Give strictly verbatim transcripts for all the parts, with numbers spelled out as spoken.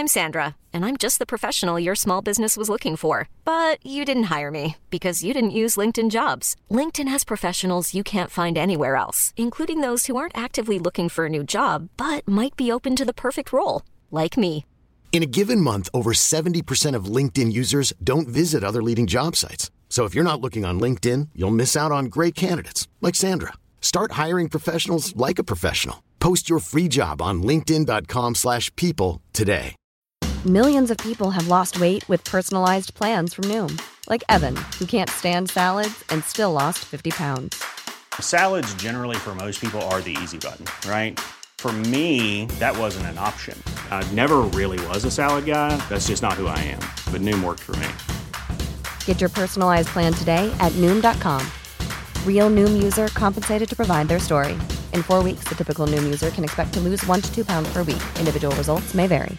I'm Sandra, and I'm just the professional your small business was looking for. But you didn't hire me because you didn't use LinkedIn Jobs. LinkedIn has professionals you can't find anywhere else, including those who aren't actively looking for a new job, but might be open to the perfect role, like me. In a given month, over seventy percent of LinkedIn users don't visit other leading job sites. So if you're not looking on LinkedIn, you'll miss out on great candidates like Sandra. Start hiring professionals like a professional. Post your free job on linkedin dot com slash people today. Millions of people have lost weight with personalized plans from Noom. Like Evan, who can't stand salads and still lost fifty pounds. Salads generally for most people are the easy button, right? For me, that wasn't an option. I never really was a salad guy. That's just not who I am. But Noom worked for me. Get your personalized plan today at noom dot com. Real Noom user compensated to provide their story. In four weeks, the typical Noom user can expect to lose one to two pounds per week. Individual results may vary.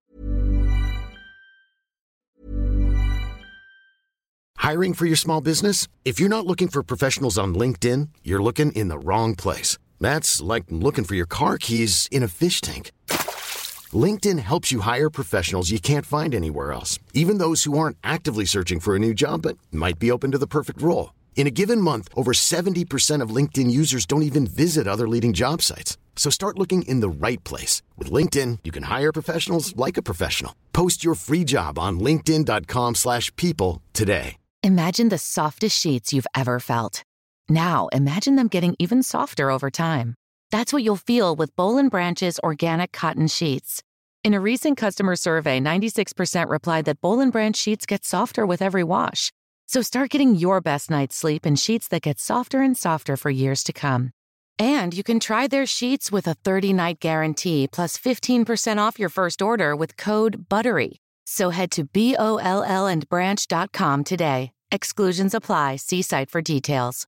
Hiring for your small business? If you're not looking for professionals on LinkedIn, you're looking in the wrong place. That's like looking for your car keys in a fish tank. LinkedIn helps you hire professionals you can't find anywhere else, even those who aren't actively searching for a new job but might be open to the perfect role. In a given month, over seventy percent of LinkedIn users don't even visit other leading job sites. So start looking in the right place. With LinkedIn, you can hire professionals like a professional. Post your free job on linkedin dot com slash people today. Imagine the softest sheets you've ever felt. Now, imagine them getting even softer over time. That's what you'll feel with Boll and Branch's organic cotton sheets. In a recent customer survey, ninety-six percent replied that Boll and Branch sheets get softer with every wash. So start getting your best night's sleep in sheets that get softer and softer for years to come. And you can try their sheets with a thirty-night guarantee plus fifteen percent off your first order with code BUTTERY. So head to B O L L and branch dot com today. Exclusions apply. See site for details.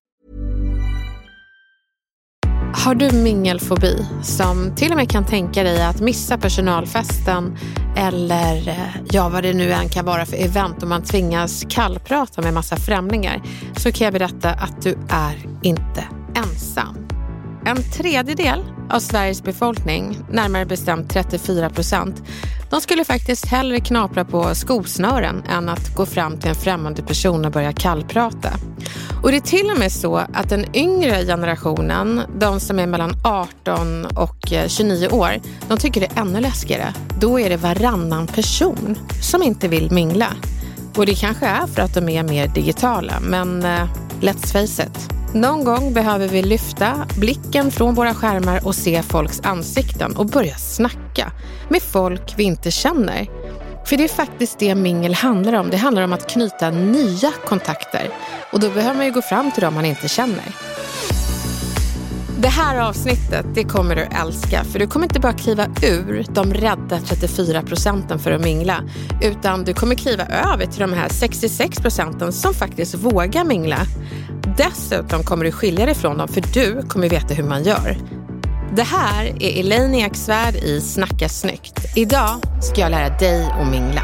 Har du mingelfobi som till och med kan tänka dig att missa personalfesten eller ja, vad det nu än kan vara för event om man tvingas kallprata med massa främlingar, så kan jag berätta att du är inte ensam. En tredjedel av Sveriges befolkning, närmare bestämt trettiofyra procent, de skulle faktiskt hellre knapra på skosnören än att gå fram till en främmande person och börja kallprata. Och det är till och med så att den yngre generationen, de som är mellan arton och tjugonio år, de tycker det är ännu läskigare. Då är det varannan person som inte vill mingla. Och det kanske är för att de är mer digitala, men uh, let's face it. Någon gång behöver vi lyfta blicken från våra skärmar och se folks ansikten och börja snacka med folk vi inte känner. För det är faktiskt det mingel handlar om. Det handlar om att knyta nya kontakter. Och då behöver man ju gå fram till dem man inte känner. Det här avsnittet, det kommer du älska. För du kommer inte bara kliva ur de rädda trettiofyra procenten för att mingla. Utan du kommer kliva över till de här sextiosex procenten som faktiskt vågar mingla. Dessutom kommer du skilja dig från dem, för du kommer veta hur man gör. Det här är Elaine Eksvärd i Snacka snyggt. Idag ska jag lära dig att mingla.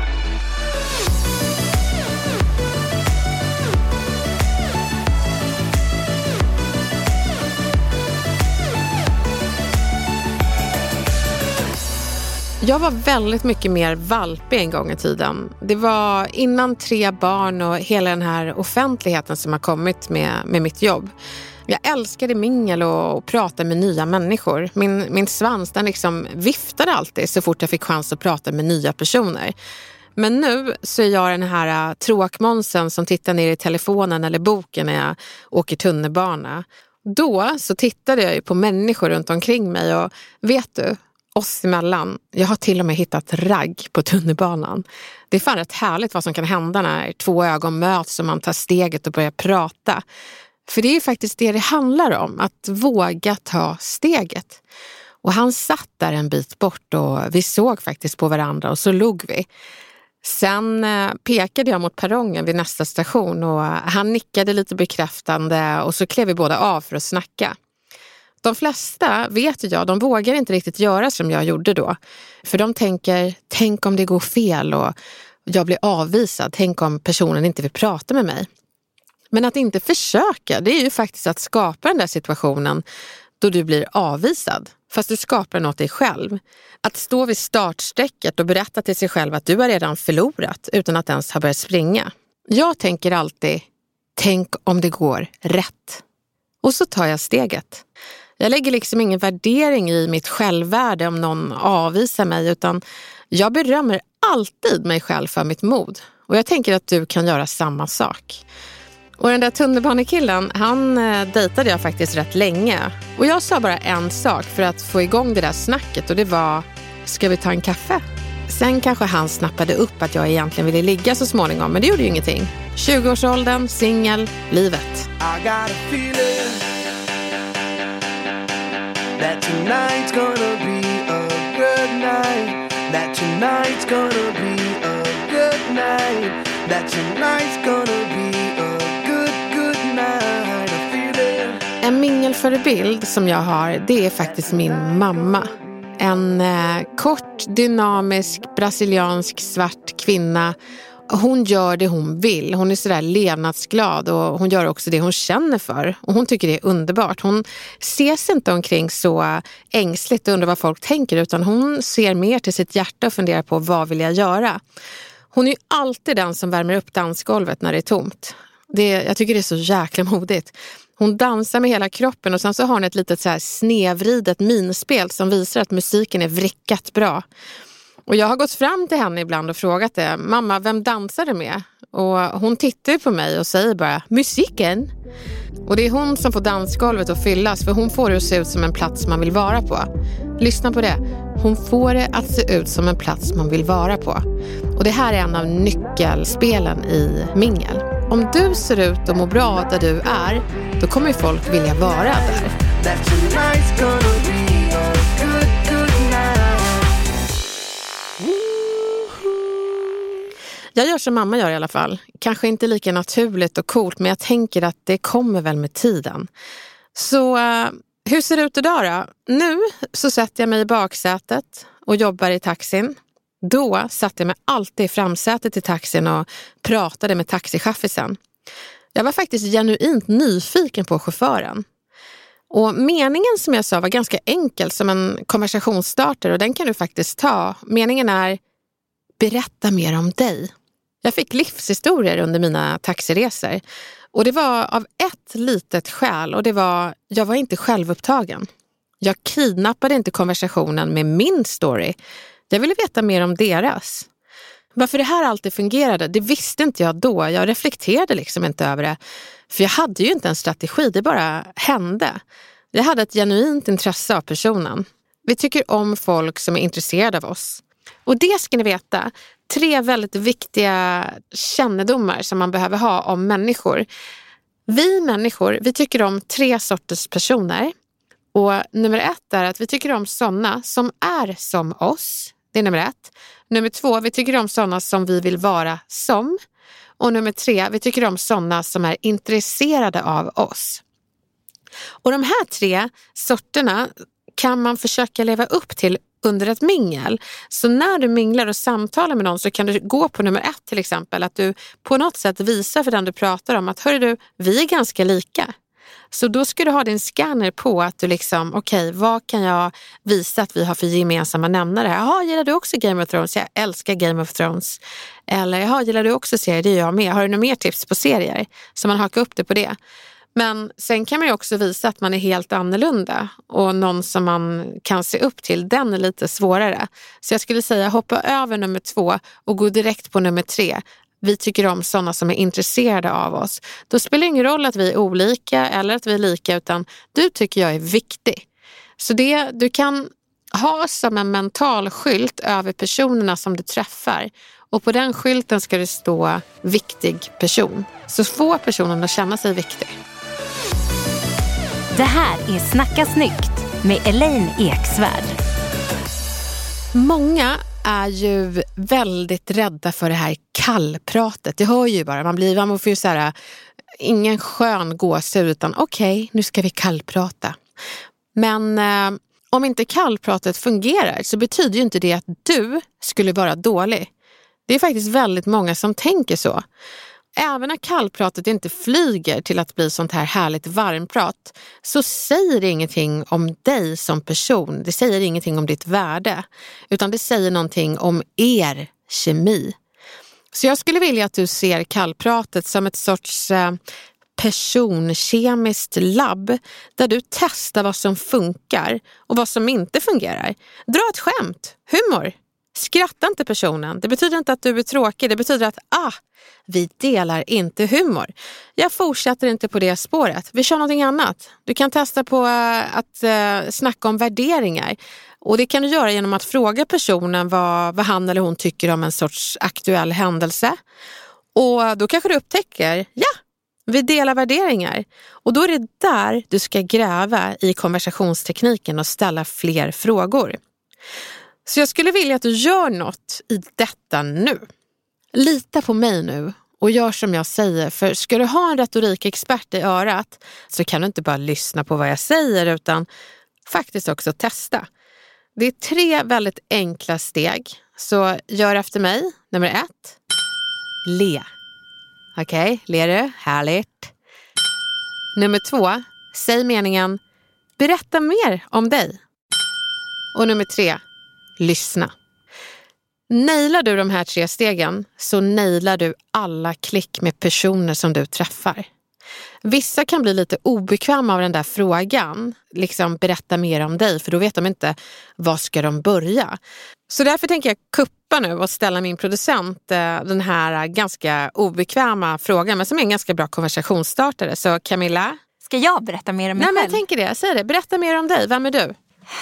Jag var väldigt mycket mer valpig en gång i tiden. Det var innan tre barn och hela den här offentligheten som har kommit med, med mitt jobb. Jag älskade mingel och, och prata med nya människor. Min, min svans den liksom viftade alltid så fort jag fick chans att prata med nya personer. Men nu så är jag den här tråkmånsen som tittar ner i telefonen eller boken när jag åker tunnelbana. Då så tittade jag ju på människor runt omkring mig och vet du, oss emellan, jag har till och med hittat ragg på tunnelbanan. Det är fan rätt härligt vad som kan hända när två ögon möts och man tar steget och börjar prata. För det är ju faktiskt det det handlar om, att våga ta steget. Och han satt där en bit bort och vi såg faktiskt på varandra och så log vi. Sen pekade jag mot perrongen vid nästa station och han nickade lite bekräftande och så klev vi båda av för att snacka. De flesta, vet jag, de vågar inte riktigt göra som jag gjorde då. För de tänker, tänk om det går fel och jag blir avvisad. Tänk om personen inte vill prata med mig. Men att inte försöka, det är ju faktiskt att skapa den där situationen då du blir avvisad, fast du skapar något dig själv. Att stå vid startsträcket och berätta till sig själv att du har redan förlorat utan att ens ha börjat springa. Jag tänker alltid, tänk om det går rätt. Och så tar jag steget. Jag lägger liksom ingen värdering i mitt självvärde om någon avvisar mig, utan jag berömmer alltid mig själv för mitt mod. Och jag tänker att du kan göra samma sak. Och den där tunnelbanekillen, han eh, dejtade jag faktiskt rätt länge. Och jag sa bara en sak för att få igång det där snacket, och det var, ska vi ta en kaffe? Sen kanske han snappade upp att jag egentligen ville ligga så småningom, men det gjorde ju ingenting. tjugoårsåldern, singel, livet. I got a feeling that tonight's gonna be a good night. That tonight's gonna be a good night. That tonight's gonna be a good, good night. I feel it. En mingelförebild som jag har, det är faktiskt min mamma. En eh, kort, dynamisk, brasiliansk, svart kvinna. Hon gör det hon vill. Hon är sådär levnadsglad och hon gör också det hon känner för. Och hon tycker det är underbart. Hon ser sig inte omkring så ängsligt och undrar vad folk tänker, utan hon ser mer till sitt hjärta och funderar på vad vill jag göra. Hon är ju alltid den som värmer upp dansgolvet när det är tomt. Det, jag tycker det är så jäkla modigt. Hon dansar med hela kroppen och sen så har hon ett litet så här snevridet minspel som visar att musiken är vrickat bra. Och jag har gått fram till henne ibland och frågat det. Mamma, vem dansar du med? Och hon tittar på mig och säger bara, musiken. Och det är hon som får dansgolvet att fyllas, för hon får det att se ut som en plats man vill vara på. Lyssna på det. Hon får det att se ut som en plats man vill vara på. Och det här är en av nyckelspelen i mingel. Om du ser ut och mår bra där du är, då kommer folk vilja vara där. Jag gör som mamma gör i alla fall. Kanske inte lika naturligt och coolt, men jag tänker att det kommer väl med tiden. Så uh, hur ser det ut idag då? Nu så sätter jag mig i baksätet och jobbar i taxin. Då satte jag mig alltid i framsätet i taxin och pratade med taxichaffisen. Jag var faktiskt genuint nyfiken på chauffören. Och meningen som jag sa var ganska enkel, som en konversationsstarter, och den kan du faktiskt ta. Meningen är, berätta mer om dig. Jag fick livshistorier under mina taxiresor. Och det var av ett litet skäl, och det var, jag var inte självupptagen. Jag kidnappade inte konversationen med min story. Jag ville veta mer om deras. Varför det här alltid fungerade, det visste inte jag då. Jag reflekterade liksom inte över det. För jag hade ju inte en strategi, det bara hände. Jag hade ett genuint intresse av personen. Vi tycker om folk som är intresserade av oss. Och det ska ni veta, tre väldigt viktiga kännedomar som man behöver ha om människor. Vi människor, vi tycker om tre sorters personer. Och nummer ett är att vi tycker om sådana som är som oss. Det är nummer ett. Nummer två, vi tycker om sådana som vi vill vara som. Och nummer tre, vi tycker om sådana som är intresserade av oss. Och de här tre sorterna kan man försöka leva upp till under ett mingel. Så när du minglar och samtalar med någon så kan du gå på nummer ett till exempel. Att du på något sätt visar för den du pratar om att hörru du, vi är ganska lika. Så då ska du ha din scanner på att du liksom, okej, okay, vad kan jag visa att vi har för gemensamma nämnare? Jaha, gillar du också Game of Thrones? Jag älskar Game of Thrones. Eller, jaha, gillar du också serier? Det är jag med. Har du några mer tips på serier? Så man hakar upp det på det. Men sen kan man ju också visa att man är helt annorlunda. Och någon som man kan se upp till, den är lite svårare. Så jag skulle säga hoppa över nummer två och gå direkt på nummer tre. Vi tycker om sådana som är intresserade av oss. Då spelar det ingen roll att vi är olika eller att vi är lika, utan du tycker jag är viktig. Så det du kan ha som en mental skylt över personerna som du träffar. Och på den skylten ska det stå viktig person. Så få personen att känna sig viktig. Det här är Snacka snyggt med Elaine Eksvärd. Många är ju väldigt rädda för det här kallpratet. Det hör ju bara, man blir, man får ju så här, ingen skön gåshud utan okej, okay, nu ska vi kallprata. Men eh, om inte kallpratet fungerar så betyder ju inte det att du skulle vara dålig. Det är faktiskt väldigt många som tänker så. även när kallpratet inte flyger till att bli sånt här härligt varmprat, så säger det ingenting om dig som person. Det säger ingenting om ditt värde, utan det säger någonting om er kemi. Så jag skulle vilja att du ser kallpratet som ett sorts eh, personkemiskt labb där du testar vad som funkar och vad som inte fungerar. Dra ett skämt, humor. Skratta inte personen. Det betyder inte att du är tråkig. Det betyder att, ah, vi delar inte humor. Jag fortsätter inte på det spåret. Vi kör någonting annat. Du kan testa på uh, att uh, snacka om värderingar. Och det kan du göra genom att fråga personen vad, vad han eller hon tycker om en sorts aktuell händelse. Och då kanske du upptäcker, ja, vi delar värderingar. Och då är det där du ska gräva i konversationstekniken och ställa fler frågor. Så jag skulle vilja att du gör något i detta nu. Lita på mig nu och gör som jag säger. För ska du ha en retorikexpert i örat så kan du inte bara lyssna på vad jag säger utan faktiskt också testa. Det är tre väldigt enkla steg. Så gör efter mig. Nummer ett. Le. Okej, okay, ler du? Härligt. Nummer två. Säg meningen. Berätta mer om dig. Och nummer tre. Lyssna. Nailar du de här tre stegen så nailar du alla klick med personer som du träffar. Vissa kan bli lite obekväma av den där frågan. Liksom berätta mer om dig, för då vet de inte var ska de börja. Så därför tänker jag kuppa nu och ställa min producent den här ganska obekväma frågan, men som är en ganska bra konversationsstartare. Så Camilla? Ska jag berätta mer om mig Nej, själv? Men jag tänker det. Säg det. Berätta mer om dig. Vem är du?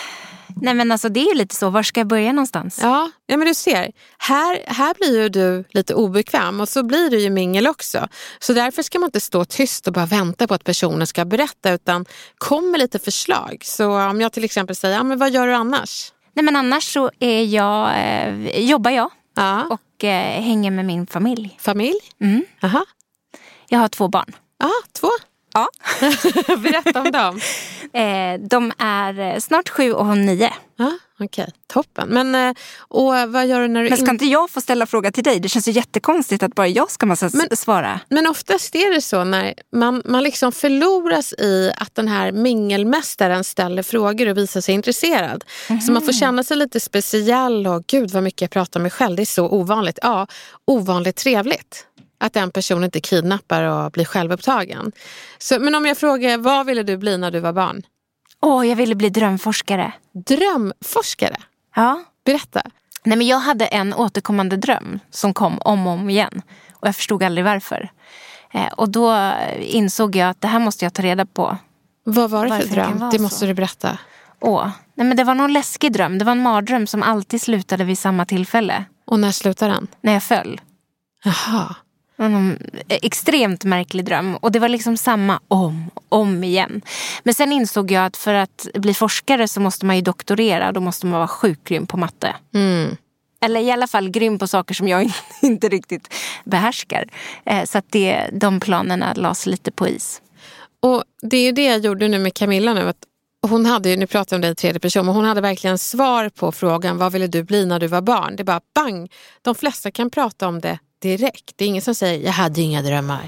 Nej men alltså det är ju lite så, var ska jag börja någonstans? Ja, ja men du ser, här, här blir ju du lite obekväm och så blir du ju mingel också. Så därför ska man inte stå tyst och bara vänta på att personen ska berätta utan kom med lite förslag. Så om jag till exempel säger, ja men vad gör du annars? Nej men annars så är jag, eh, jobbar jag ja. och eh, hänger med min familj. Familj? Mm. Aha. Jag har två barn. Ja, två? Ja. Berätta om dem. Eh, de är snart sju och nio. Ja, okej. Okay. Toppen. Men och vad gör du när du... Men ska inte jag få ställa fråga till dig? Det känns ju jättekonstigt att bara jag ska massa men, svara. Men oftast är det så när man, man liksom förloras i att den här mingelmästaren ställer frågor och visar sig intresserad. Mm-hmm. Så man får känna sig lite speciell och gud vad mycket jag pratar om mig själv. Det är så ovanligt. Ja, ovanligt trevligt. Att en person inte kidnappar och blir självupptagen. Så, men om jag frågar, vad ville du bli när du var barn? Åh, oh, jag ville bli drömforskare. Drömforskare? Ja. Berätta. Nej, men jag hade en återkommande dröm som kom om och om igen. Och jag förstod aldrig varför. Eh, och då insåg jag att det här måste jag ta reda på. Vad var det för dröm? Det måste så. du berätta. Åh, nej men det var någon läskig dröm. Det var en mardröm som alltid slutade vid samma tillfälle. Och när slutade den? När jag föll. Jaha. En extremt märklig dröm. Och det var liksom samma om om igen. Men sen insåg jag att för att bli forskare så måste man ju doktorera. Då måste man vara sjukt grym på matte. Mm. Eller i alla fall grym på saker som jag inte riktigt behärskar. Så att det, de planerna lades lite på is. Och det är ju det jag gjorde nu med Camilla nu. Att hon hade ju, nu pratar jag om dig i tredje person, men hon hade verkligen svar på frågan vad ville du bli när du var barn? Det är bara bang. De flesta kan prata om det direkt. Det är ingen som säger, jag hade inga drömmar.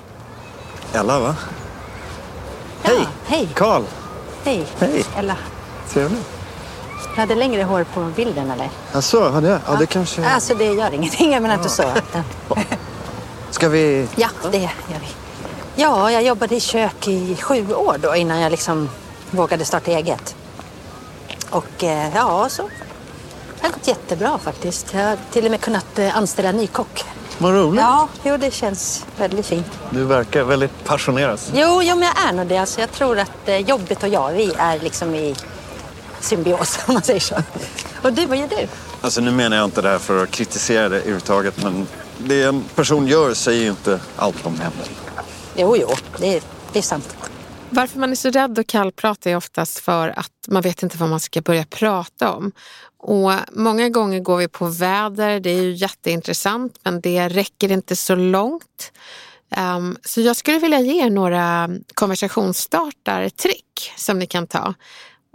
Ella, va? Ja, hej! Hej! Carl! Hej! Hej! Ella. Trevligt. Du hade längre hår på bilden, eller? Ja, så hade jag. Ja, ja. Det kanske... Alltså, det gör ingenting. Jag menar ja. inte så. Ska vi... Ja, det gör vi. Ja, jag jobbade i kök i sju år då innan jag liksom vågade starta eget. Och eh, ja, så det har gått jättebra faktiskt. Jag har till och med kunnat eh, anställa en ny kock. Vad roligt. Ja, jo, det känns väldigt fint. Du verkar väldigt passionerad. Jo, jo, men jag är nog det. Alltså, jag tror att eh, jobbet och jag, vi är liksom i symbios, om man säger så. Och du, vad gör du? Alltså, nu menar jag inte det här för att kritisera det överhuvudtaget, men det en person gör säger ju inte allt om henne. Jo, jo, det är, det är sant. Varför man är så rädd och kallprata är oftast för att man vet inte vad man ska börja prata om. Och många gånger går vi på väder, det är ju jätteintressant, men det räcker inte så långt. Um, så jag skulle vilja ge er några konversationsstartartrick som ni kan ta.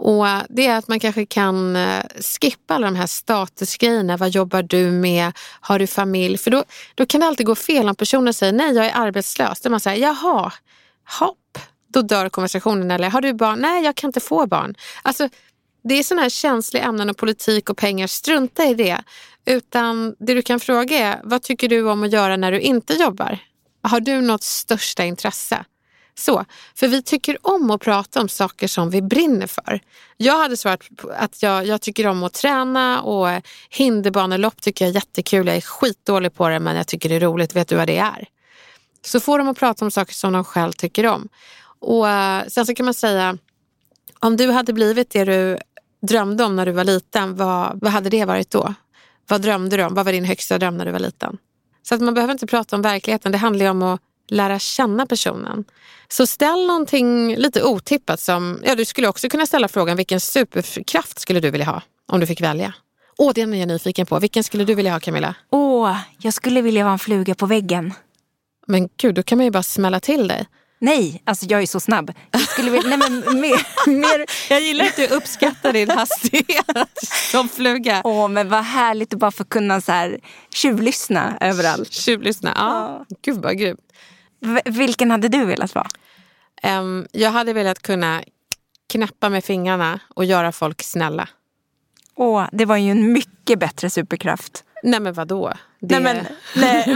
Och det är att man kanske kan skippa alla de här statusgrejerna. Vad jobbar du med? Har du familj? För då, då kan det alltid gå fel om personen säger nej, jag är arbetslös. Då man säger jaha, hopp. Då dör konversationen. Eller har du barn? Nej, jag kan inte få barn. Alltså det är sådana här känsliga ämnen och politik och pengar. Strunta i det. Utan det du kan fråga är, vad tycker du om att göra när du inte jobbar? Har du något största intresse? Så, för vi tycker om att prata om saker som vi brinner för. Jag hade svarat att jag, jag tycker om att träna och hinderbanelopp tycker jag är jättekul. Jag är skitdålig på det men jag tycker det är roligt. Vet du vad det är? Så får de att prata om saker som de själv tycker om. Och sen så kan man säga, om du hade blivit det du drömde om när du var liten, vad, vad hade det varit då? Vad drömde du om? Vad var din högsta dröm när du var liten? Så att man behöver inte prata om verkligheten. Det handlar ju om att lära känna personen. Så ställ någonting lite otippat som, ja du skulle också kunna ställa frågan, vilken superkraft skulle du vilja ha om du fick välja? Åh, den är jag nyfiken på. Vilken skulle du vilja ha, Camilla? Åh, jag skulle vilja vara en fluga på väggen. Men gud, då kan man ju bara smälla till dig. Nej, alltså jag är så snabb. Jag skulle vilja, nej men mer, mer... Jag gillar att du uppskattar din hastighet som fluga. Åh, men vad härligt att bara få kunna så här tjuvlyssna överallt. Tjuvlyssna, ja. ja. Gud vad grymt. V- vilken hade du velat vara? Um, jag hade velat kunna knappa med fingrarna och göra folk snälla. Åh, det var ju en mycket bättre superkraft. Nej men vadå? Det... Nej men, nej.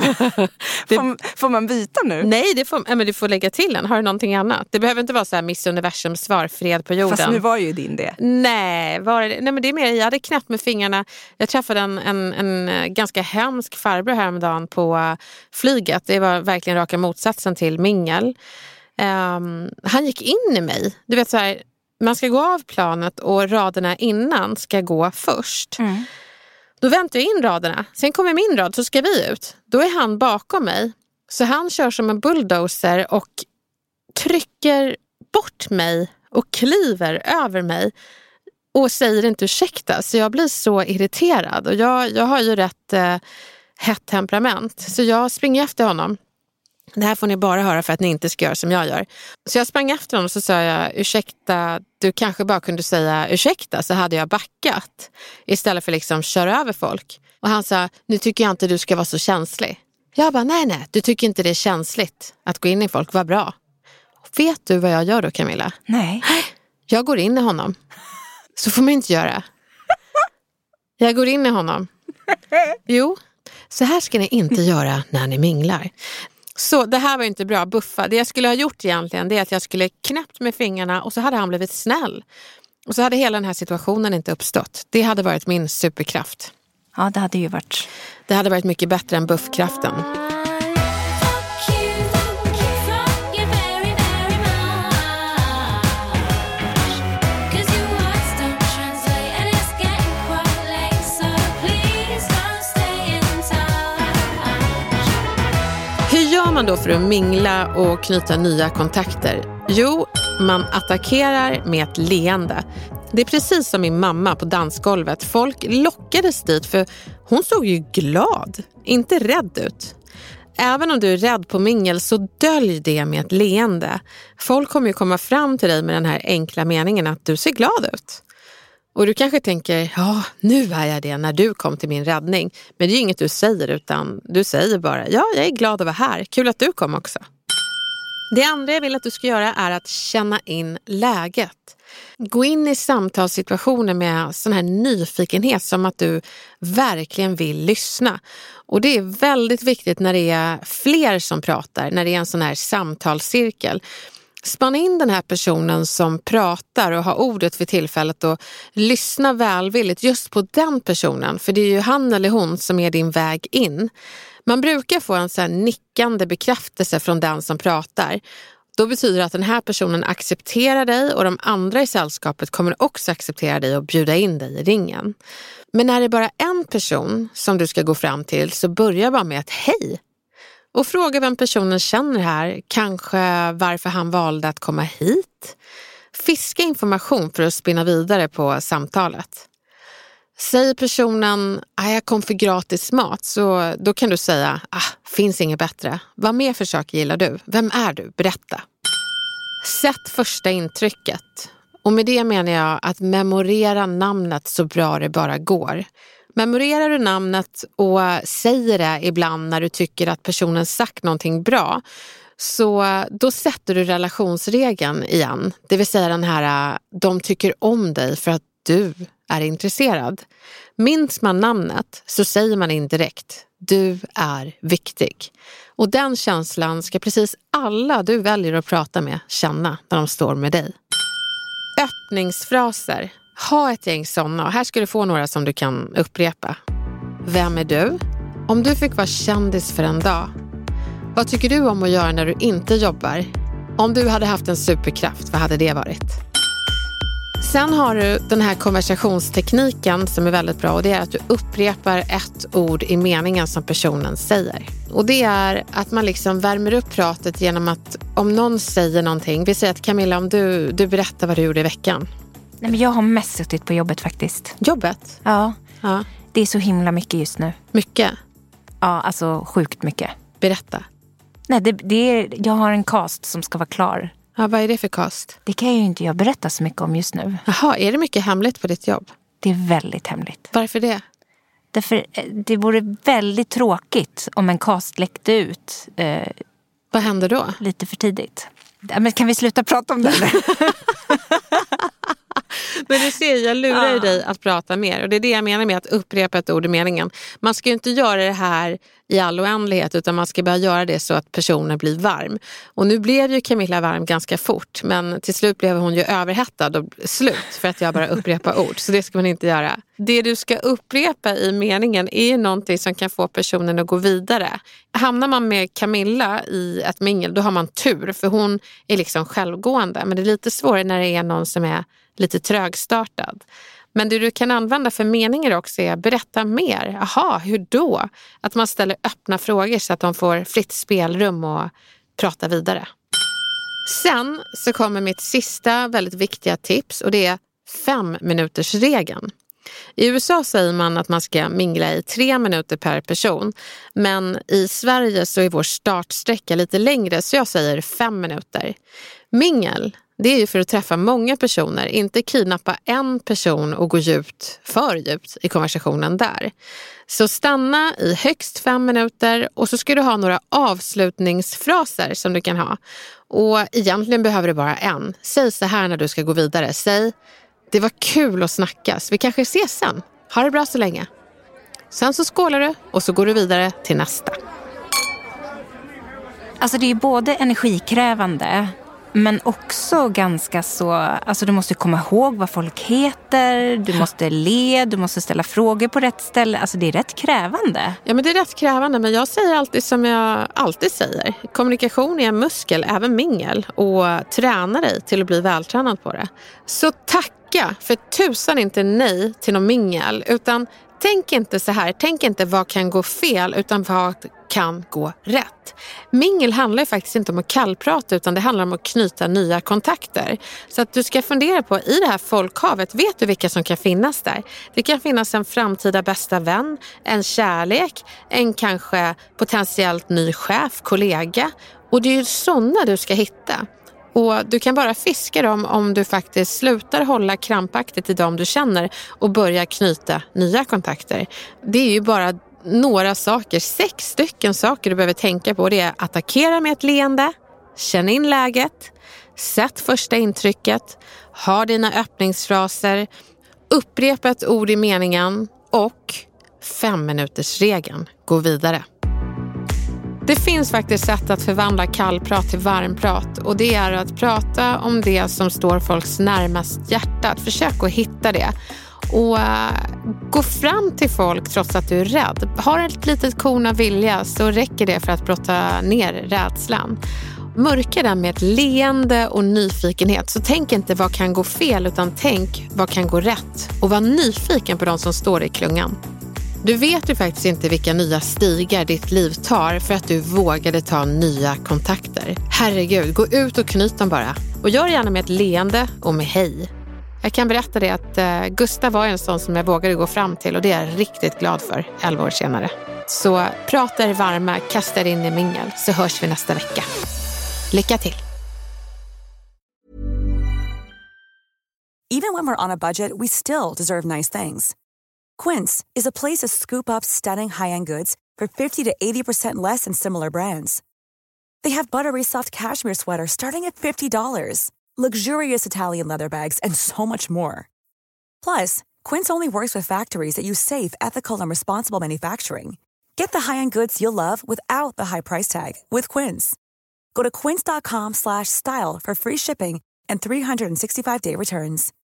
får, får man byta nu? Nej, det får, men du får lägga till en. Har du någonting annat? Det behöver inte vara så här Miss Universums svar, fred på jorden. Fast nu var ju din det. Nej, var det, nej men det är mer, jag hade knappt med fingrarna. Jag träffade en, en, en ganska hemsk farbror häromdagen på flyget. Det var verkligen raka motsatsen till mingel. Um, han gick in i mig. Du vet så här, man ska gå av planet och raderna innan ska gå först. Mm. Då väntar jag in raderna. Sen kommer min rad så ska vi ut. Då är han bakom mig. Så han kör som en bulldozer och trycker bort mig och kliver över mig. Och säger inte ursäkta. Så jag blir så irriterad. Och jag, jag har ju rätt eh, hett temperament. Så jag springer efter honom. Det här får ni bara höra för att ni inte ska göra som jag gör. Så jag sprang efter honom och så sa jag, ursäkta, du kanske bara kunde säga ursäkta, så hade jag backat. Istället för liksom köra över folk. Och han sa, nu tycker jag inte du ska vara så känslig. Jag bara, nej nej, du tycker inte det är känsligt att gå in i folk, vad bra. Vet du vad jag gör då, Camilla? Nej. Jag går in i honom. Så får man inte göra. Jag går in i honom. Jo, så här ska ni inte göra när ni minglar. Så det här var inte bra, buffa. Det jag skulle ha gjort egentligen, det är att jag skulle knäppt med fingrarna och så hade han blivit snäll. Och så hade hela den här situationen inte uppstått. Det hade varit min superkraft. Ja, det hade ju varit. Det hade varit mycket bättre än buffkraften. Hur gör man då för att mingla och knyta nya kontakter? Jo, man attackerar med ett leende. Det är precis som min mamma på dansgolvet. Folk lockades dit för hon såg ju glad, inte rädd ut. Även om du är rädd på mingel så dölj det med ett leende. Folk kommer ju komma fram till dig med den här enkla meningen att du ser glad ut. Och du kanske tänker, ja, nu är jag det när du kom till min räddning. Men det är inget du säger utan du säger bara, ja, jag är glad att vara här. Kul att du kom också. Det andra jag vill att du ska göra är att känna in läget. Gå in i samtalssituationer med sån här nyfikenhet som att du verkligen vill lyssna. Och det är väldigt viktigt när det är fler som pratar, när det är en sån här samtalscirkel. Spanna in den här personen som pratar och har ordet för tillfället och lyssna välvilligt just på den personen. För det är ju han eller hon som är din väg in. Man brukar få en så här nickande bekräftelse från den som pratar. Då betyder det att den här personen accepterar dig och de andra i sällskapet kommer också acceptera dig och bjuda in dig i ringen. Men när det är bara en person som du ska gå fram till så börja bara med ett hej. Och fråga vem personen känner här, kanske varför han valde att komma hit. Fiska information för att spinna vidare på samtalet. Säger personen, ah, jag kom för gratis mat, så då kan du säga, ah, finns inget bättre. Vad mer för saker gillar du? Vem är du? Berätta. Sätt första intrycket. Och med det menar jag att memorera namnet så bra det bara går. Memorerar du namnet och säger det ibland när du tycker att personen sagt någonting bra, så då sätter du relationsregeln igen. Det vill säga den här, de tycker om dig för att du är intresserad. Minns man namnet så säger man indirekt, du är viktig. Och den känslan ska precis alla du väljer att prata med känna när de står med dig. Öppningsfraser. Ha ett gäng sådana och här ska du få några som du kan upprepa. Vem är du? Om du fick vara kändis för en dag. Vad tycker du om att göra när du inte jobbar? Om du hade haft en superkraft, vad hade det varit? Sen har du den här konversationstekniken som är väldigt bra, och det är att du upprepar ett ord i meningen som personen säger. Och det är att man liksom värmer upp pratet genom att om någon säger någonting, vi säger att Camilla, om du, du berättar vad du gjorde i veckan. Nej, men jag har mest suttit på jobbet faktiskt. Jobbet? Ja. Ja. Det är så himla mycket just nu. Mycket? Ja, alltså sjukt mycket. Berätta. Nej, det, det är, jag har en cast som ska vara klar. Ja, vad är det för cast? Det kan jag ju inte jag berätta så mycket om just nu. Jaha, är det mycket hemligt på ditt jobb? Det är väldigt hemligt. Varför det? Därför det vore väldigt tråkigt om en cast läckte ut. Eh, vad händer då? Lite för tidigt. Ja, men kan vi sluta prata om det? Men du ser, jag lurar ju dig att prata mer. Och det är det jag menar med att upprepa ett ord i meningen. Man ska ju inte göra det här i all oändlighet, utan man ska bara göra det så att personen blir varm. Och nu blev ju Camilla varm ganska fort, men till slut blev hon ju överhettad och slut för att jag bara upprepar ord. Så det ska man inte göra. Det du ska upprepa i meningen är ju någonting som kan få personen att gå vidare. Hamnar man med Camilla i ett mingel, då har man tur, för hon är liksom självgående. Men det är lite svårare när det är någon som är lite trögstartad. Men det du kan använda för meningar också är berätta mer. Aha, hur då? Att man ställer öppna frågor så att de får fritt spelrum och prata vidare. Sen så kommer mitt sista väldigt viktiga tips, och det är fem minuters regeln. I U S A säger man att man ska mingla i tre minuter per person. Men i Sverige så är vår startsträcka lite längre, så jag säger fem minuter. Mingel, det är ju för att träffa många personer, inte kidnappa en person och gå djupt, för djupt i konversationen där. Så stanna i högst fem minuter och så ska du ha några avslutningsfraser som du kan ha. Och egentligen behöver du bara en. Säg så här när du ska gå vidare. Säg, det var kul att snackas. Vi kanske ses sen. Ha det bra så länge. Sen så skålar du och så går du vidare till nästa. Alltså det är både energikrävande, men också ganska så, alltså du måste komma ihåg vad folk heter, du måste le, du måste ställa frågor på rätt ställe. Alltså det är rätt krävande. Ja, men det är rätt krävande, men jag säger alltid som jag alltid säger. Kommunikation är en muskel, även mingel, och träna dig till att bli vältränad på det. Så tacka för tusan inte nej till någon mingel, utan tänk inte så här, tänk inte vad kan gå fel, utan vad kan gå rätt. Mingel handlar ju faktiskt inte om att kallprata, utan det handlar om att knyta nya kontakter. Så att du ska fundera på, i det här folkhavet, vet du vilka som kan finnas där? Det kan finnas en framtida bästa vän, en kärlek, en kanske potentiellt ny chef, kollega. Och det är ju sådana du ska hitta. Och du kan bara fiska dem om du faktiskt slutar hålla krampaktigt i dem du känner och börjar knyta nya kontakter. Det är ju bara några saker, sex stycken saker du behöver tänka på. Det är attackera med ett leende, känn in läget, sätt första intrycket, ha dina öppningsfraser, upprepa ett ord i meningen och fem minuters regeln, gå vidare. Det finns faktiskt sätt att förvandla kallprat till varmprat, och det är att prata om det som står folks närmast hjärtat. Försök att hitta det och uh, gå fram till folk trots att du är rädd. Har ett litet korn av vilja så räcker det för att brotta ner rädslan. Mörka den med ett leende och nyfikenhet, så tänk inte vad kan gå fel, utan tänk vad kan gå rätt, och var nyfiken på de som står i klungan. Du vet ju faktiskt inte vilka nya stigar ditt liv tar för att du vågade ta nya kontakter. Herregud, gå ut och knyt dem bara. Och gör gärna med ett leende och med hej. Jag kan berätta det att uh, Gustav var en sån som jag vågade gå fram till, och det är jag riktigt glad för elva år senare. Så prata er varma, kasta er in i mingel, så hörs vi nästa vecka. Lycka till! when we're on a budget, we still deserve nice things. Quince is a place to scoop up stunning high-end goods for fifty to eighty percent less than similar brands. They have buttery soft cashmere sweaters starting at fifty dollars, luxurious Italian leather bags, and so much more. Plus, Quince only works with factories that use safe, ethical, and responsible manufacturing. Get the high-end goods you'll love without the high price tag with Quince. Go to quince.com slash style for free shipping and three hundred sixty-five day returns.